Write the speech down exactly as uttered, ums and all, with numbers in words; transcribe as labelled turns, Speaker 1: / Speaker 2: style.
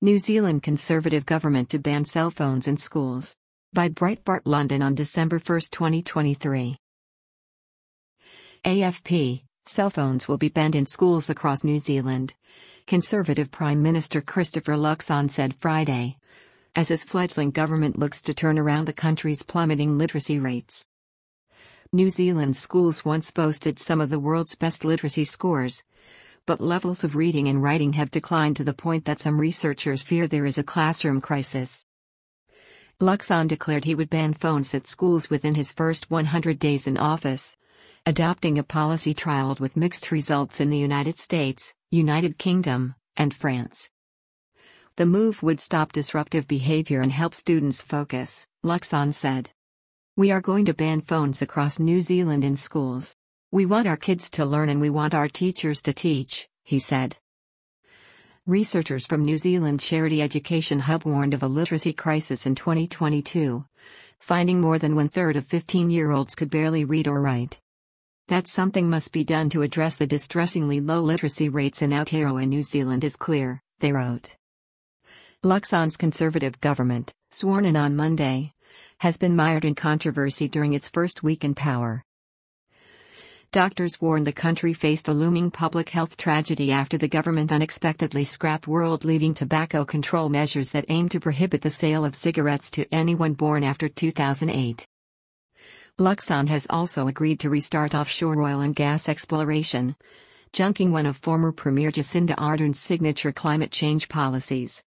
Speaker 1: New Zealand Conservative government to ban cell phones in schools. By Breitbart London on December first, twenty twenty-three. A F P, cell phones will be banned in schools across New Zealand, Conservative Prime Minister Christopher Luxon said Friday, as his fledgling government looks to turn around the country's plummeting literacy rates. New Zealand's schools once boasted some of the world's best literacy scores, but levels of reading and writing have declined to the point that some researchers fear there is a classroom crisis. Luxon declared he would ban phones at schools within his first one hundred days in office, adopting a policy trialed with mixed results in the United States, United Kingdom, and France. The move would stop disruptive behavior and help students focus, Luxon said. "We are going to ban phones across New Zealand in schools. We want our kids to learn and we want our teachers to teach," he said. Researchers from New Zealand Charity Education Hub warned of a literacy crisis in twenty twenty-two, finding more than one-third of fifteen-year-olds could barely read or write. That something must be done to address the distressingly low literacy rates in Aotearoa New Zealand is clear, they wrote. Luxon's Conservative government, sworn in on Monday, has been mired in controversy during its first week in power. Doctors warned the country faced a looming public health tragedy after the government unexpectedly scrapped world-leading tobacco control measures that aim to prohibit the sale of cigarettes to anyone born after two thousand eight. Luxon has also agreed to restart offshore oil and gas exploration, junking one of former Premier Jacinda Ardern's signature climate change policies.